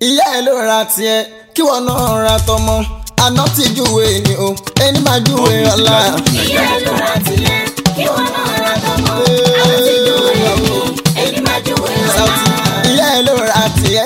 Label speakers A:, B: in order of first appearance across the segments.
A: ìyá ẹ ló ra tiẹ̀ kí wọn náà ra tọmọ àná ti júwe ni o ẹni máa júwe ọ̀la.
B: ìyá ẹ ló ra tiẹ̀ kí wọn náà ra tọmọ àná ti júwe ni ẹni máa júwe ọ̀la.
A: ìyá ẹ ló ra tiẹ̀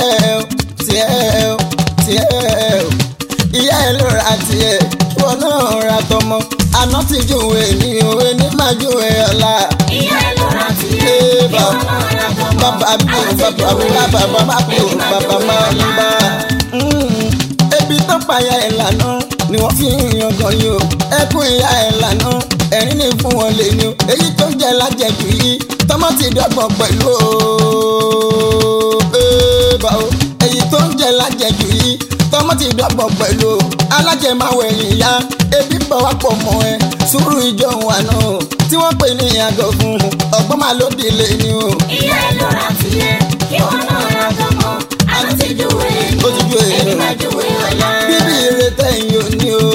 A: ìyá ẹ ló ra tiẹ̀ kí wọn náà ra tọmọ àná ti júwe ni o ẹni máa júwe ọ̀la.
B: ìyá ẹ ló ra tiẹ̀ kí wọn náà ra tọmọ
A: bàbá mi bàbá máa kú bàbá máa ń bá. Ebi tó payá ẹ̀ lànà ni wọ́n fi ń yangàn yìí o. Ẹkún ìyá ẹ̀ lànà ẹ̀rín ní fún wọn lè ní o. Èyí tó ń jẹ lájẹjù yìí tọmọ ti dọ́gbọ̀n pẹ̀lú o. Èyí tó ń jẹ lájẹjù yìí tọmọ ti dọ́gbọ̀n pẹ̀lú o. Alájẹmáwò ẹ̀yìn ìyá ebi bọ̀ wá pọ̀ mọ́ ẹ. Sùúrù ìjọ òun àná tí wọ́n pè ní àgọ̀ fún ọgbọ́n máa ló dìlé ni o.
B: ìyá ẹ ló ra tiẹ̀ kí wọn náà ra tọmọ àná ti júwe ni ẹni máa júwe ọ̀la.
A: Bíbí ire tẹ̀yìn òní o.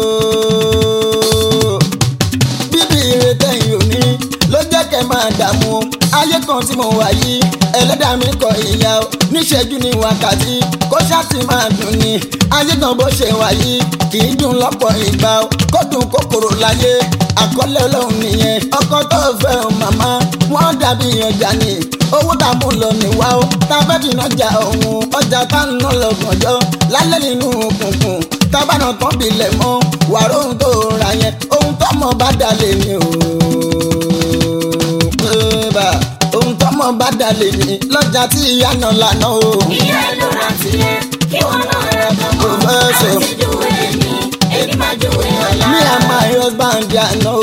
A: Bíbí ire tẹ̀yìn òní ló jẹ́ kẹ́ máa dààmú o. Ayé kan tí mo wà yìí ẹlẹ́dàá mi kọ ìyá o. Níṣẹ́jú ní wákàtí kó ṣáàtì máa dùn ni. Ayé kan bó ṣe wà yìí kì í dùn lọ́pọ̀ ìgbà o. Kó dùn kòkòrò láyé àkọlé Ọlọ́run nìyẹn. Ọkọ tó fẹ́ o màmá wọ́n dàbí ọjà ni. Owó tá a mú lọ níwá o. Tá a fẹ́ dìnnà jà òun ọjà tá a ná lọ́gànjọ́ lálẹ́ nínú òkùnkùn. Tábànà tán bilẹ̀ mọ́ wàrà ohun tó ra yẹn ohun tọ́mọ bá dalẹ̀ ni o. Ohun tọ́mọ bá dalẹ̀ ni lọ́jà tí ìyá náà lànà o.
B: ìyá ẹ ló ra tiẹ̀ kí wọn náà ra tọmọ àná ti júwe ni ẹni máa júwe ọ̀la.
A: Me and my husband ya know.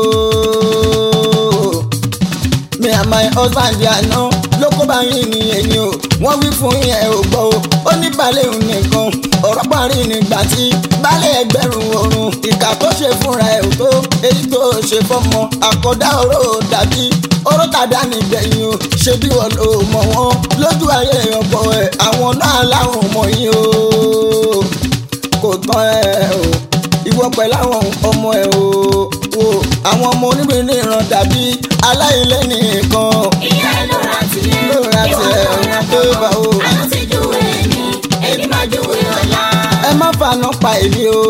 A: Me and my husband ya know. Lóko bá yín ní ẹ̀yìn o. Wọ́n wí fún yẹn ò gbọ́ o. Ó ní balẹ̀ òun nìkan. Ọ̀rọ̀ parí nígbà tí balẹ̀ ẹgbẹ̀rún oorun. Ìkà tó ṣe fúnra ẹ̀ ò tó. Èyí tó ṣe fọ́mọ. Àkọ́dá oró dàbí. Oró tàdá nígbẹ̀yìn o. Ṣé bí wọ́n lò mọ̀ wọ́n? Lójú ayé ọkọ ẹ̀. Àwọn náà láwọn mọ̀ yín o. Kò tán ẹ o. Ìwọ pẹ̀lú àwọn ọmọ ẹ̀ o. Àwọn ọmọ oníbìnrin ìran dàbí aláìlẹ́ni kan.
B: ìyá ẹ ló ra tiẹ̀
A: Ló ra
B: kí wọn
A: tiẹ̀
B: náà ra
A: tó
B: tọmọ
A: bá o.
B: àná ti júwe ni ẹni máa júwe ọ̀la.
A: Ẹ má faná pa èmi o.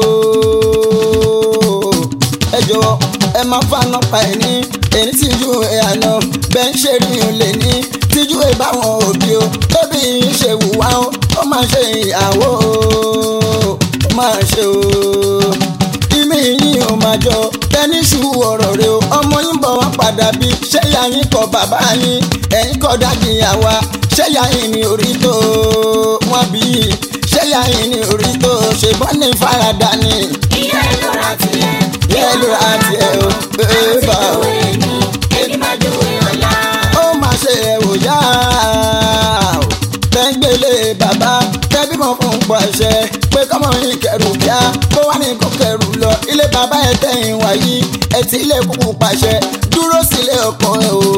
A: Ẹ jọ̀wọ́ ẹ má faná pa ẹni. Èyí tí ju àná bẹ́ẹ̀ ń ṣe rí o lè ní. Tíjú ẹ báwọn òbí o. Tóbi yìí ṣe wùwá o. Ó máa ṣe ìyàwó o. Ó máa ṣe o. Ìmí yín ò máa jọ tẹ́níṣù ọ̀rọ̀ rẹ o. Ọmọ yín bọ̀ wá padà bí. Ṣé ìyá yín kọ bàbá yín? Ẹ̀yin kọ dájú ìyàwó. Ṣé ìyá yín ní orí tó wọ́n bí? Ṣé ìyá yín ní orí tó ṣe bọ́ ní faradà ni?
B: ìyá ẹ ló ra tiẹ̀
A: Ìyá ẹ ló ra tiẹ̀ o.
B: àná ti júwe ni ẹni máa júwe ọ̀la.
A: Ó máa ṣe ẹ̀wò yá o. Tẹ́gbélé bàbá tẹ́bímọ fún pàṣẹ pé kọ́mọ yín kẹrù yá kó wá ní kó kẹrù lọ. Ilé bàbá ẹ tẹ̀yìn wáyé ẹ ti ilé kúkú pàṣẹ dúró sílé ọkọ ẹ o.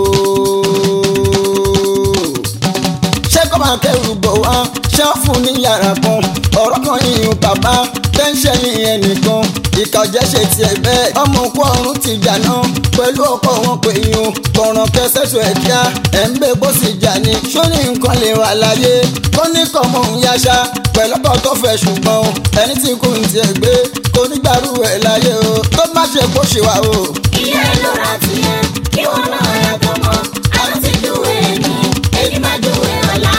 A: Ṣé kọ́ máa kẹrù bọ̀ wá ṣé ó fún ní yàrá kan ọ̀rọ̀ kan yìnyín bàbá tẹ́ńṣẹ́ yìnyín ẹnìkan ìkà ọ̀jẹ̀ ṣe tiẹ̀ bẹ́ẹ̀ ọmọ òkú ọ̀run ti jàná pẹ̀lú ọkọ wọn pé yín kọ̀ràn kẹsẹ̀sọ ẹ̀ kíá ẹ̀ ń bẹ́ bó sì jà ní sóní nǹkan lè wà láyé kó ní kọ́ mọ̀ ń yáṣá pẹ̀lú ọkọ tó fẹ́ ṣùgbọ́n ẹni tí kò ń tiẹ̀ gbé kò ní gbàrú ẹ̀ láyé o tó má ṣe kó ṣe wà o.
B: ìyá ẹ ló ra tiẹ̀ kí wọn náà ra tọmọ àná ti júwe ni ẹni máa júwe ọ̀la.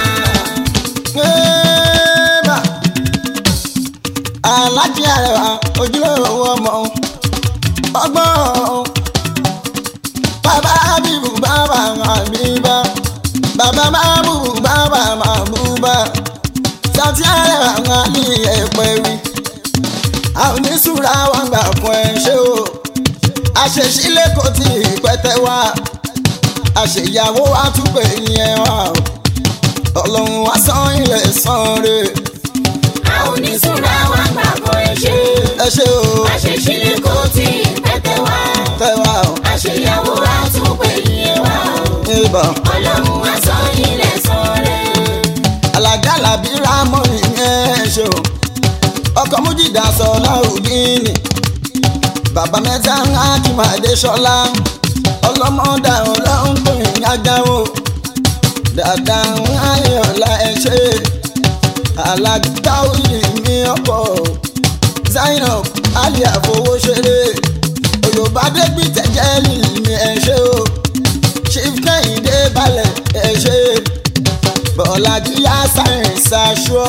A: Alájí Arẹwà ojúlówó ọmọ ọgbọ́n bàbá bíbù bàbá àbíbá bàbá mábùbù bàbá màbúbá Saoty Arẹwà ń ní ẹ̀pẹ́ wí. Àwọn oníṣúra wọn gbà fún ẹ ṣé o àṣeṣílẹ̀ kò tí ì pẹ́tẹ́ wá àṣeyàwó wa tún pè yẹn wá Ọlọ́run wá san ilẹ̀ san re.
B: àwọn oníṣúra wa gbà fún ẹ
A: ṣé o.
B: àṣeṣílẹ̀ kò tí ì pẹ́tẹ́ wá.
A: Tẹ́wà o.
B: àṣeyàwó àtúnpè yẹn wá o.
A: Ìbọn.
B: Ọlọ́run wá san ilẹ̀ san rẹ̀.
A: Àlàgàlà bí rámọ̀ ìyẹn ṣe o. Ọkọ̀ Mújìdá sọ láwùdíìnì. Bàbá mẹ́ta ń Ákímàdé Ṣọlá. Ọlọ́mọdà ọlọ́run tó ìyájá o. Dàda ń ayọ̀lá ẹ ṣe. alágbáwìrì mi ọkọ̀ Zainab Ali àfowóṣeré Yorùbá dégbì tẹ̀jẹ́ lílì mi ẹ̀ ṣe o Chief Kẹ́hìndé balẹ̀ ẹ̀ ṣe Bọ́lájí yá sáyẹ̀nsì aṣọ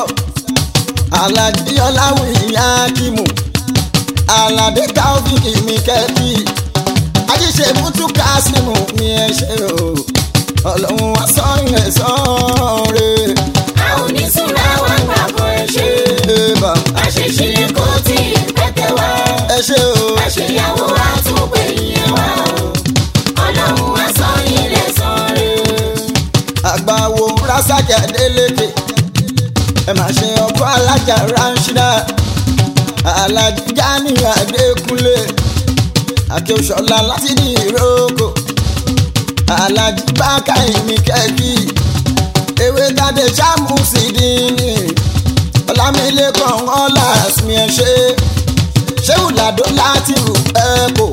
A: Alájí Ọláwìyí Akímù Aládé Taofik mi kẹ́kì Ajíṣe Mútú Kásímù mi ẹ̀ ṣe o Ọlọ́run wá sọ́yìn ẹ̀ sọ́ọ̀rẹ́.
B: A ò ní súnra wá gbàgbọ́ ẹ ṣe. Àṣeṣílẹ̀ kò tí ì pẹ́tẹ́ wá.
A: Ẹ ṣe o.
B: Àṣeyàwó àtúnpè yẹn wá o. Ọlọ́run wá sọ́yìn lẹ̀ sọ́ọ̀rẹ́.
A: Àgbàwo Rásákì Adélékè ẹ máa ṣe ọkọ alájà Ránṣídà Alájí Gani Adékúnlé Akéwùṣọlá láti ní ìrókò Alájí Bákàyè mi kẹ́kì ewé tàdé sáàmù sídìní Ọlámilékan ọlá àsìmí ẹ ṣé wùládó láti rù ẹ̀kọ́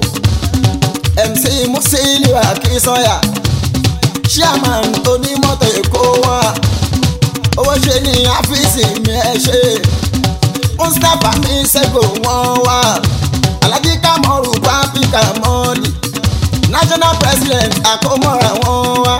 A: MC Musiliu Akínsànyà chairman onímọ́tò Èkó wá owó ṣe ní áfíìsì mi ẹ ṣe Mustapha mi ṣẹ́gun wọn wá Alhaji Kamoru Papi Kamoli national president àkómọ́ra wọn wá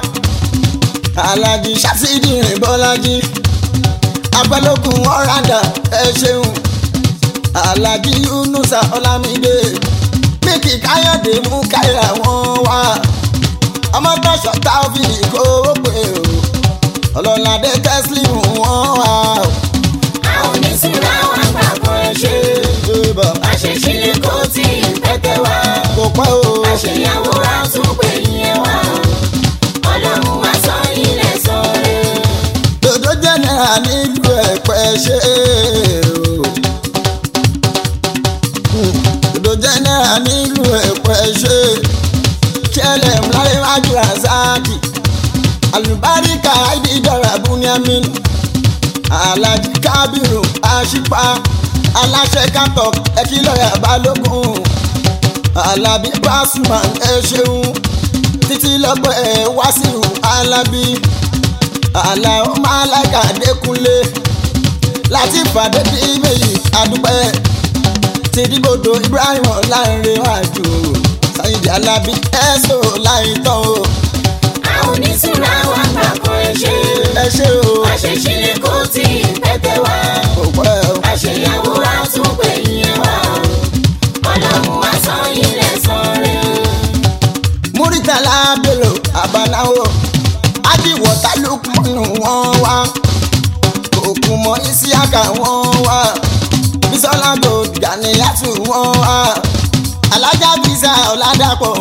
A: Alhaji Ṣàṣìdì Bọ́lájí Abẹ́lógún ọ̀ràdà ẹ ṣeun Alhaji Yunusa Ọlámídé Míkì Káyọ̀dé mú káyà wọn wá ọmọ tọ́ṣọ̀ Taofik kó pé o Ọlọ́ládé Tẹ́sílímù wọn wá o.
B: A ò ní súnra wá gbàgbọ́ ẹ ṣe. Àṣeṣílẹ̀ kò tí ì pẹ́tẹ́ wá.
A: Kò pẹ́ o.
B: Àṣeyàwó àtúnpè yẹn wá o. Ọlọ́run wá sọ́yìn lẹ̀ sọ́ọ̀rẹ́.
A: Dòdò jẹ́nẹ́ra nílùú Ẹ̀pẹ́ ṣe o. Dòdò jẹ́nẹ́ra nílùú Ẹ̀pẹ́ ṣe. Kẹ́lẹ̀ Mláréwájú Razaki. Àlùbáríkà Àìdíjọ́ra Bùnyamin. Alhaji Kábírù Àṣìpá. Aláṣẹ Kátọ̀ Ẹ̀kílọ́yà Balógun. Alábí Pasuma ẹ ṣeun. Títí lọ́gbọ̀ ẹ̀ Wásíù Alábí. Àlàó Máláìkà Adékúnlé láti fàdé bí méjì àdúpẹ́ ti dìbòdò Ibrahim Ọlánrewájú Sáyidì Alábí ẹ̀sọ́ láìtọ́ o.
B: A ò ní súnra wá gbàgbọ́ ẹ ṣe.
A: Ẹ ṣe o.
B: Àṣeṣílẹ̀ kò tí ì pẹ́tẹ́ wá.
A: Kò pẹ́ o.
B: Àṣeyàwó àtúnpè yẹn wá o. Ọlọ́run wá sọ́yìn lẹ̀ sọ́ọ̀rẹ́.
A: Múrítàlá Bello Àbánáwó Adìwọ̀tá Lukmanu wọn wá Òkùnmọ̀ Isiaka wọn wá Bísọ́lá Gold Ganiyatu wọn wá Alájà Bísà Ọ̀làdàpọ̀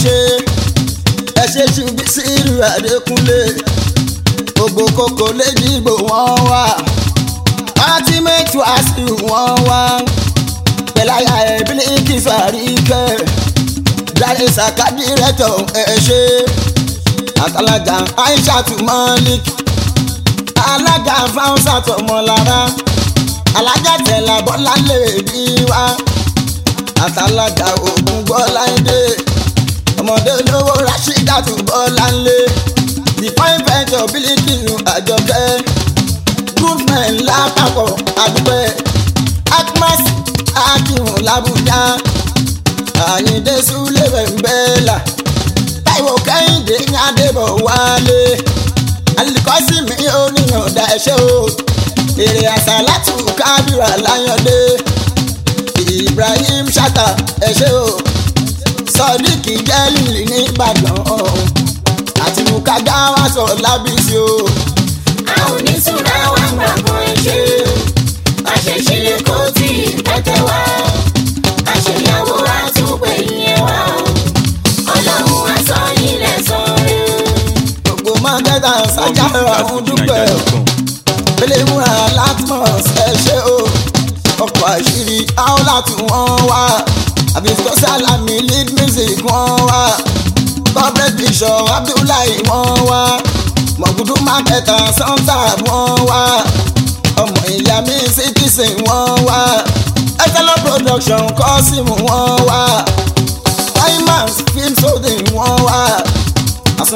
A: ẹ ṣe ṣubí sílùú Adékúnlé Gbogbo kòkó léjìgbò wọn wá Ultimate Wasiu wọn wá Pẹ̀láyà Bílíkì Fàríkẹ́ Dáre Sàkádì rẹ̀tọ̀ ẹ ṣe Àtàlájà Aishatu Malik Alága Fáúnsàt Ọmọlára Alájà Tẹ̀lá Bọ́láńlé bí wá Àtàlájà Ògùn Bọ́láńdé Ọmọdé olówó Rashidatu Bọ́láńlé The Fine Venture Bílíkìlù Àjọkẹ́ Groovement lápapọ̀ àdúpẹ́ Akmas Akíhùn l'Àbújá Àyìndé Súlé Bẹ̀mbẹ́là Táíwò Kẹ́hìndé ní Adébọ̀ wálé Alikọ́sí mi ò níyànda ẹ̀ṣẹ́ o Èrè Àsàlátù Kábírà Láyọ̀dé Ibrahim Shatta ẹ̀ṣẹ́ o Sọ́díkì Jẹ́lìlì ní Ìbàdàn àti Mukaga wá sọ lábísí o.
B: A ò ní súnra wá gbàgbọ́ ẹ ṣe. Àṣeṣílẹ̀ kò tí ì pẹ́tẹ́ wá. Àṣeyàwó àtúnpè yẹn wá o. Ọlọ́run wá sọ́yìn lẹ̀ sọ́ọ̀rẹ́.
A: Gbogbo mákẹ́tà sájà àwọn dúpẹ́ Pélémúra Latmos ẹ ṣé o. Ọkọ̀ àṣírí àwọn láti wọ́n wá. Àbíkọ́ Sálámì lead music wọ́n wá. Corporate Bishop Abdullahi wọ́n wá. Mọ̀gúdú mákẹ́tà Sọ́ńtà wọ́n wá. Ọmọ ìyá mi Citizen wọ́n wá. Ekele production Kọ́símù wọ́n wá. Diamonds film solding wọ́n wá.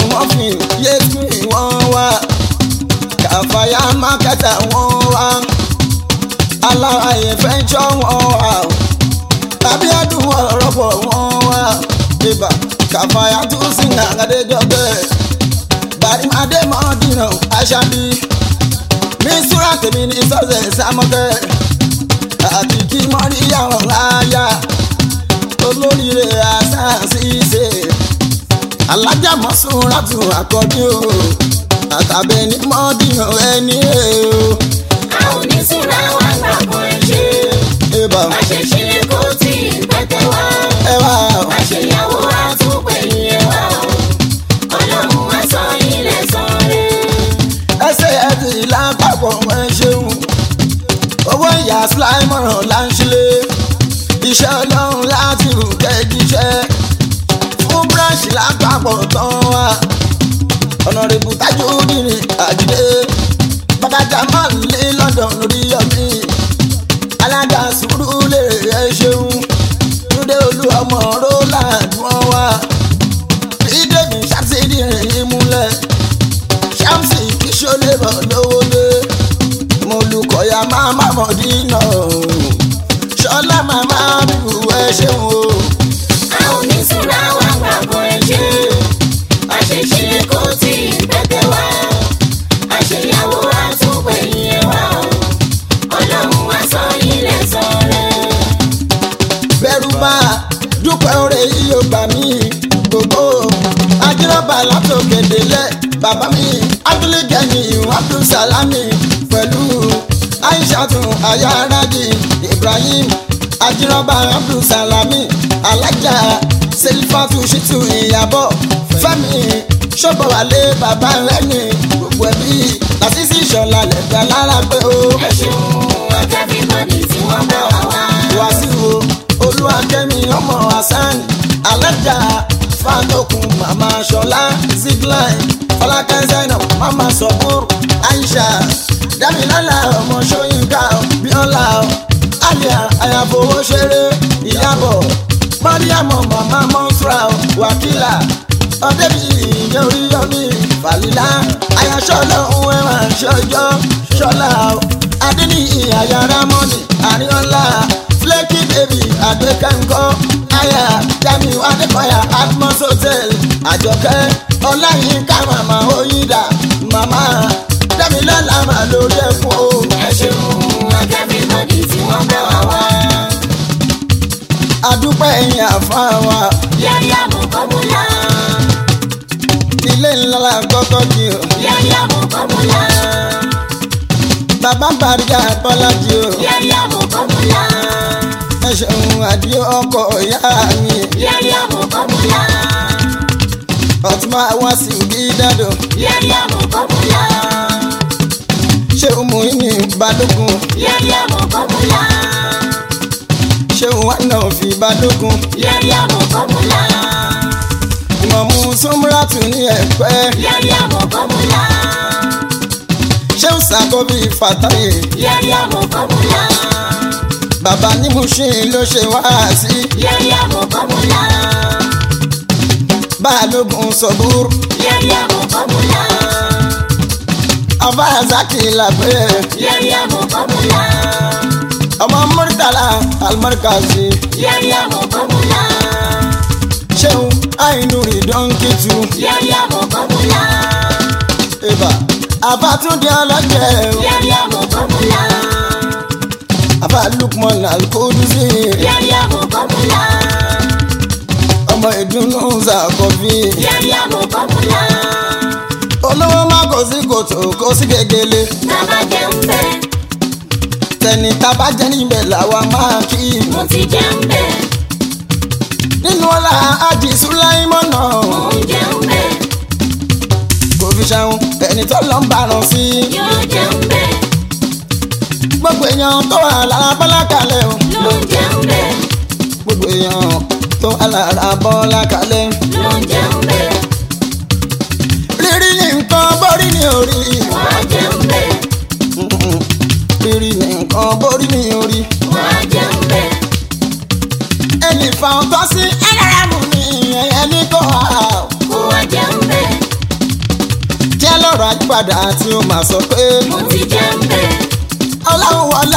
A: Àsùnwọ̀n film Yétúì wọ́n wá. Kàfáyà mákẹ́tà wọ́n wá. àyè fẹ́ jọ wọn wà o tàbí ọdún ọ̀rọ̀ pọ̀ wọn wà ibà kàfàyà tún sí nàgàdéjọ́ bẹ́ẹ̀ bàrímàdé mọ́dínà aṣábí mi súra tèmi ní sọ́sẹ̀ sámọ́tẹ́ àti kí mọ́ríyàwó láyà olóríire àṣàṣìṣe alájà mọ́súnra tún àkọ́bí o àtàbẹ̀ ní mọ́dínà ẹni o.
B: a ò ní súra wá gbàgbọ́ ẹ ṣe. àṣẹṣe kò tí ì pẹ́tẹ́ wá. àṣeyàwó àtúpẹ̀yìn ẹ wá. ọlọ́run á sọ ilẹ̀ sọ́rẹ́.
A: ẹsẹ̀ ẹ̀ ti lápapọ̀ ẹ ṣeun owó ìyá sláìmọ̀ràn là ń ṣílẹ̀ iṣẹ́ ọlọ́run láti rù kẹ́jíṣẹ́ fún búrọ́ọ̀ṣì lápapọ̀ tán wá ọ̀nàrẹ́bù Tajudeen Àjídé bàbájà máa ń lé London lórí yọmí alága Sùúrùlérè ẹ ṣeun túndé olú ọmọ Roland wọn wá bídèmí ṣàtìdì rìn múlẹ̀ ṣáàmùsì kìsọ́lẹ̀ bọ̀ lówó dé mo lùkọ̀yà máa má mọ̀ dínà ṣọlá màmá bíbù ẹ ṣeun o.
B: a ò ní súra wá gbàgbọ́ ẹ ṣe. àṣẹṣe kò tí ì pẹ́tẹ́ wá. àṣeyàwó àtúpẹ̀yìn ẹ wá. ọlọ́run á sọ ilẹ̀ sọ́rẹ́.
A: bẹ́rù bá dúpẹ́ oore yìí ó gbà mí gbogbo ajírọ́bà látòkè délẹ̀ bàbá mi abdulgani abdulsalami pẹ̀lú aishatu ayáradì Ibrahim ajírọ́bà abdulsalami alájà selifatu shitu ìyàbọ̀ fẹ́mi ṣọ́bọ̀wálé bàbá rẹ̀ ní gbogbo ẹbí lásìsì ìṣọ̀lá lẹ́gbẹ̀ẹ́ lára pé ó.
B: ẹ ṣeun ọjọ́ bí mọ́ni tí wọ́n bá wà wá.
A: Wàsíù olúwakẹ́mi ọmọ hasan alájà fanokun mama ṣọlá zigline fọlákẹ́ zainab mama sọ̀bùr aisha damilala ọmọ ṣóyínká bíọ́lá àlìyá àyàfowóṣeré ìyàbọ̀ mariam mama mọ́sra wàkìlà ọ̀dẹ́bí ìyẹn oríyọmí fàlílà àyàṣọ́lọ́ ohun ẹ̀wọ̀n ṣọjọ́ ṣọlá adéníyì àyàrámọ́nì àríọ́lá flaky baby àgbékẹ́ńkọ́ aya jamiu adékọ̀yà atmos hotel àjọkẹ́ ọláyínká màmá oyinda màmá dámilọ́lá mà lórí ẹ̀fọ́ o.
B: ẹ ṣeun ọjọ́ bí mọ́ni tí wọ́n bá wà wá.
A: adúpẹ́ ẹ̀yìn àfa wa.
B: yẹ́yẹ́ mú kọ́múlá.
A: ilé ńlá la kọ́kọ́ kí o.
B: yẹ́yẹ́ mú kọ́múlá.
A: bàbá bàrígà bọ́lájì o.
B: yẹ́yẹ́ mú kọ́múlá.
A: ẹ ṣeun àdìo ọkọ̀ ìyá mi.
B: yẹ́yẹ́ mú kọ́múlá.
A: ọ̀túnmá wá sí òbí dádò.
B: yẹ́yẹ́ mú kọ́múlá.
A: ṣé o mú ní balógun.
B: yẹ́yẹ́ mú kọ́múlá.
A: ṣé o wá náà fi balógun.
B: yẹ́yẹ́ mú kọ́múlá.
A: ìmọ̀mú súnmúrátù ní ẹ̀pẹ́.
B: yẹ́yẹ́ mú kọ́múlá.
A: ṣé o ṣàkóbí fàtáyé.
B: yẹ́yẹ́ mú kọ́múlá.
A: bàbá ní Mushin ló ṣe wá sí.
B: yẹ́yẹ́ mú kọ́múlá.
A: balógun sọ̀bùr.
B: yẹ́yẹ́ mú kọ́múlá.
A: abárazaki làbẹ́.
B: yẹ́yẹ́ mú kọ́múlá.
A: ọmọ Murtala almarkazi.
B: yẹ́yẹ́ mú kọ́múlá.
A: ṣéun àìnúrì dọ́ńkìtù.
B: yẹ́yẹ́ mú kọ́múlá.
A: ibà àbátúndé ọlọ́jẹ̀.
B: yẹ́yẹ́ mú kọ́múlá.
A: àbá Lukman Al-Kudusi.
B: yẹ́yẹ́ mú kọ́múlá.
A: ọmọ ìdùnnú Zakofi.
B: yẹ́yẹ́ mú kọ́múlá.
A: olówó má kò sí kòtò kò sí gègèlè.
B: bàbá jẹ́ ń bẹ̀.
A: tẹni tábà jẹ́ níbẹ̀ làwa máa kí.
B: mo ti jẹ́ ń bẹ̀.
A: nínú ọlá Hájì Sùláímọ̀nà.
B: mo ń jẹ́ ń bẹ̀.
A: kò fi ṣàwọn ẹni tó lọ ń bàrọ̀ sí.
B: yóò jẹ́ ń bẹ̀.
A: gbogbo èèyàn tó wà lára Bọ́lá Kalẹ̀ o.
B: ló ń jẹ́ ń bẹ̀.
A: gbogbo èèyàn tó wà lára Bọ́lá Kalẹ̀.
B: ló ń jẹ́ ń bẹ̀.
A: rírí ní nǹkan borí ní orí.
B: wọ́n á jẹ́ ń bẹ̀.
A: rírí ní nǹkan borí ní orí.
B: wọ́n á jẹ́ ń bẹ̀.
A: ẹnì fa ọtọ́ sí ẹlẹ́rìí ní ẹni kò wá.
B: kó wá jẹ́ ń bẹ̀.
A: jẹ́ lọ́rọ̀ àyípadà tí ó máa sọ pé.
B: mo ti jẹ́ ń bẹ̀.
A: ọlọ́run wọlá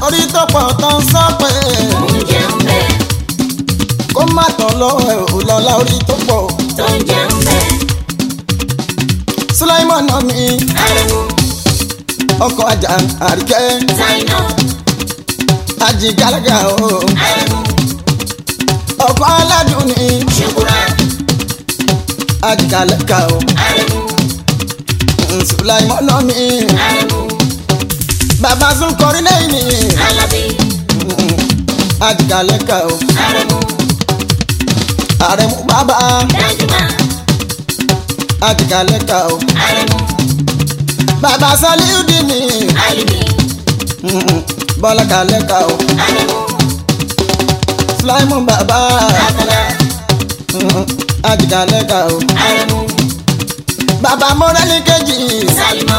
A: torí tó pọ̀ tó ń sọ pé
B: òun jẹun bẹ́ẹ̀.
A: kó má tán lọ́wọ́ ẹ̀ ò lọ́la orí tó pọ̀.
B: tó ń jẹun bẹ́ẹ̀.
A: Sulaimon náà mi
B: Aremu
A: ọkọ̀ ajá àríkẹ́
B: Zainab
A: ajigálága o
B: Aremu
A: ọkọ̀ aládùn ní
B: Shukura
A: ajigálága o
B: Aremu
A: Sulaimon náà mi
B: Aremu
A: bàbá sún kọrin lẹ́yìn ní
B: Alabi
A: ajigálága o
B: Aremu
A: Aremu bàbá
B: Danjuma
A: ajigálága o
B: Aremu
A: bàbá Saliudi ní
B: Alimi
A: Bọ́lá Kàlẹ́kà o
B: Aremu
A: Sulaimon bàbá
B: Akala
A: ajigálága o
B: Aremu
A: bàbá mọ́rẹ́lì kejì
B: Salimo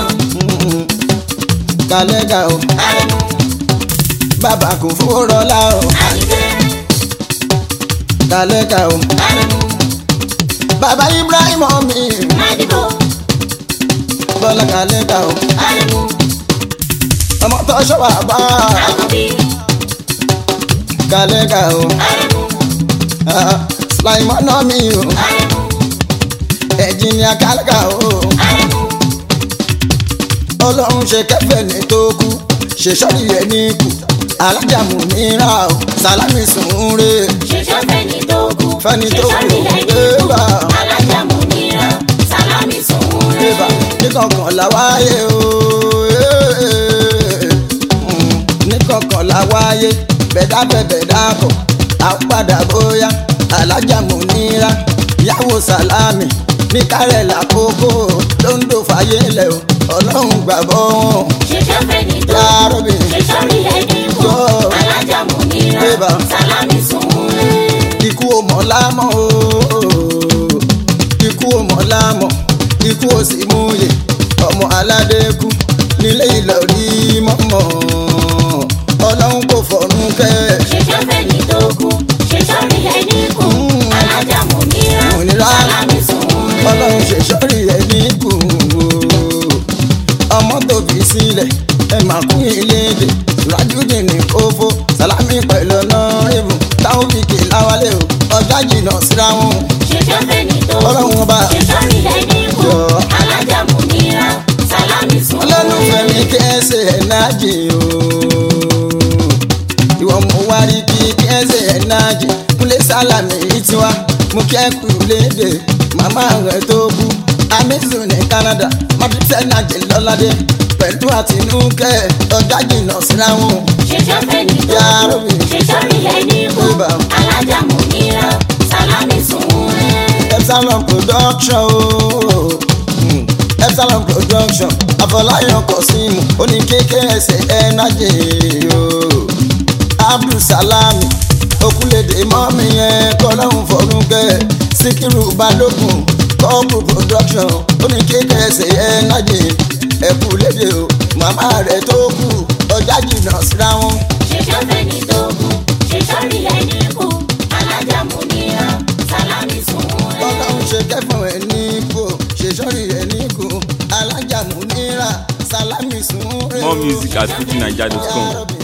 A: Kàlẹ́kà o
B: Aremu
A: bàbá kò fowó rọlá o
B: Ayinde
A: Kàlẹ́kà o
B: Aremu
A: bàbá Ibrahim mi
B: Madibo
A: Bọ́lá Kàlẹ́kà o
B: Aremu
A: ọmọ tó ṣọ́wà bá
B: Akobi
A: Kàlẹ́kà o
B: Aremu
A: Sulaimon náà mi o
B: Aremu
A: ẹ̀jìnìà Kàlẹ́kà o
B: Aremu
A: ọlọ́run ṣe kẹfẹ́ ní tó kú ṣe sọ́rí ẹ̀ ní kù alájàmù nira o Sàlámì Sùnre
B: ṣiṣẹ́ fẹ́ni tó kú
A: Fẹ́ni tó kú,
B: ṣiṣẹ́ rí ẹni
A: ébà.
B: kú alájàmú nira Sàlámì Sùnre.
A: bébà níkọ̀ọ̀kan làwáyé o níkọ̀ọ̀kan làwáyé bẹ̀dá bẹ̀bẹ̀dá kọ̀ àpadà bóyá alájàmù nira ìyàwó Sàlámì ní kárẹ̀ làkókò ló ń dò fàyè lẹ̀ o ọlọ́run gbàgbọ́ wọn.
B: ṣiṣẹ́ fẹ́ni tó
A: Ya
B: kú
A: Rabbi.
B: ṣiṣẹ́ rí ẹni kú
A: Jọ.
B: alájàmú nira
A: Ébà.
B: Sàlámì Sùnre.
A: Ikú ò mọ̀ lámọ̀ o ikú ò mọ̀ lámọ̀ ikú ò sì múyè ọmọ aládé kú nílé Ìlọrí mọ́mọ́ ọlọ́run kò fọ̀run kẹ́
B: ṣiṣẹ́ fẹ́ni tó kú ṣiṣẹ́ rí ẹni kú alájàmú nira
A: Múnira.
B: Sàlámì Sùnre.
A: ọlọ́run ṣe sọ́rí ẹ̀ ní kù ọmọ tó fi sílẹ̀ ẹ máa kún iléèdè Sùrájúdì ní kófó Sàlámì pẹ̀lú ọ̀nà ìbù táwọn fi kè láwálé o ọjà jìnnà síra wọn.
B: ṣiṣẹ́ fẹ́ni tó kú
A: Ọlọ́run ọba.
B: ṣiṣẹ́ rí ẹni kú
A: Jọ.
B: alájàmú nira Sàlámì Sùnre.
A: olólùfẹ́ mi kẹ́sẹ̀ ẹ̀ nájì o ìwọ mo wá rí kí kẹ́sẹ̀ ẹ̀ nájì Kúnlé Sálàmì yìí ti wá mo kẹ́kù léde màmá rẹ̀ tó kú Amizu ní Canada mọ́títẹ́ nájì lọ́ládé pẹ̀lú àtinúkẹ́ ọjà jìnnà síra wọn.
B: ṣiṣẹ́ fẹ́ni tó
A: Ya
B: kú
A: Rabbi.
B: ṣiṣẹ́ rí ẹni kú
A: Ébà.
B: alájàmú nira Sàlámì Sùnre.
A: Epsilon production o Epsilon production Afọláyàn Kọ̀símù oníkéké ẹsẹ̀ ẹnájì o Abdul Salami Okunlédè mọ́mí yẹn kọ́lọ́hún fọ́rúnkẹ́ Síkírù Balógun Kọ́ọ̀pù production oníkéké ẹsẹ̀ ẹnájì Ẹ̀kúlédè o màmá rẹ̀ tó kù ọjà jìnnà síra wọn.
B: ṣiṣẹ́ fẹ́ni tó kú ṣiṣẹ́ rí ẹni kú alájàmú nira Sàlámì Sùnre.
A: Ọlọ́run ṣe kẹ́fọ̀n ẹ̀ ní ipò ṣe sọ́rí ẹ̀ ní ikú alájàmú nira Sàlámì Sùnre.
C: More music at fujininja.com.